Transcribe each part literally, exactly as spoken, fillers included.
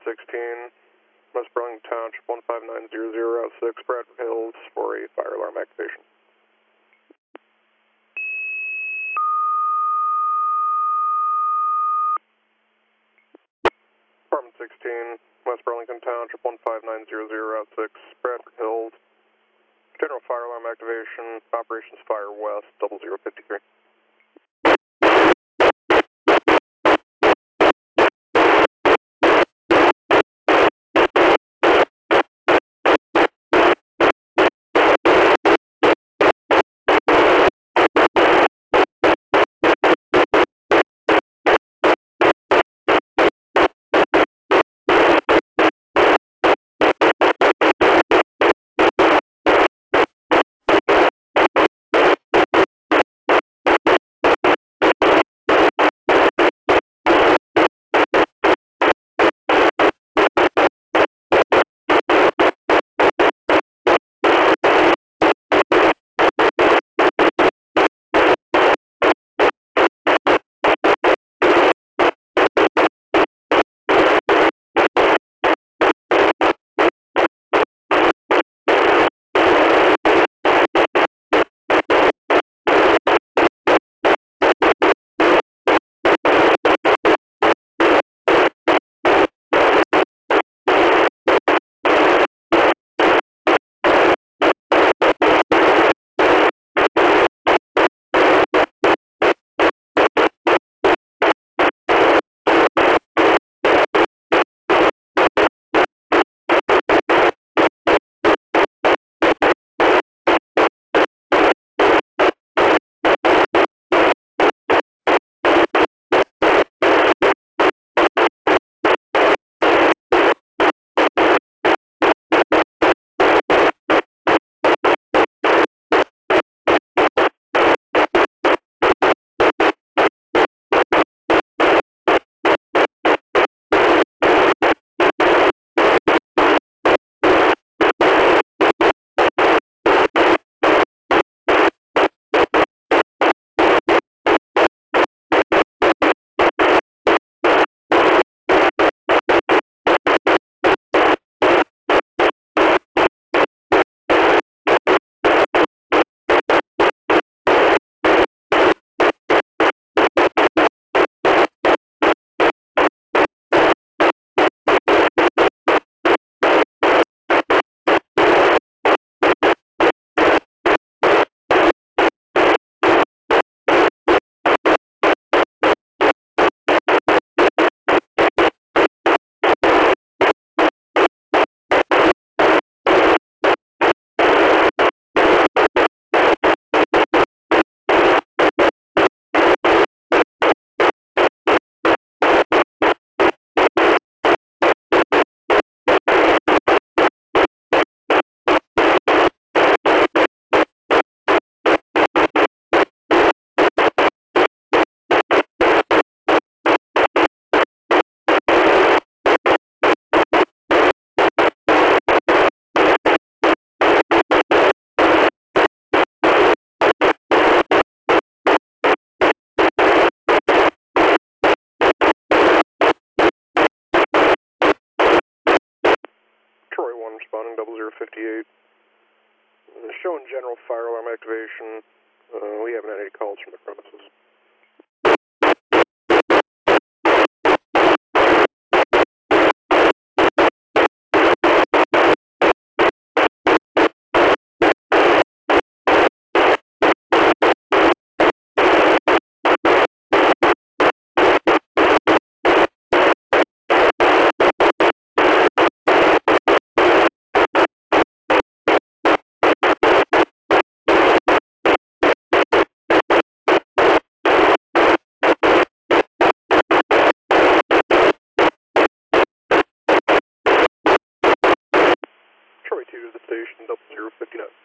sixteen, West Burlington Township, one five nine zero zero, Route six, Bradford Hills, for a fire alarm activation. Department sixteen, West Burlington Township, one five nine zero zero, Route six, Bradford Hills. General fire alarm activation, Operations Fire West, double zero fifty-three. Troy one responding, double zero fifty-eight. Uh, showing general fire alarm activation. Uh, we haven't had any calls from the premises. Troy two to the station, double zero fifty-nine.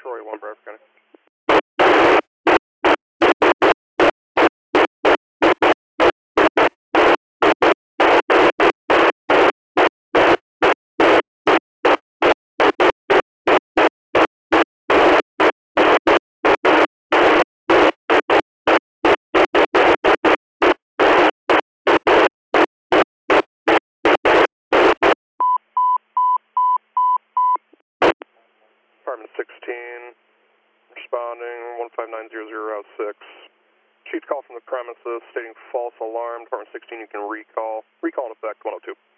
Troy one, Bradford County. Department sixteen, responding one five nine zero zero Route six. Chief call from the premises stating false alarm. Department sixteen, you can recall. Recall in effect one oh two.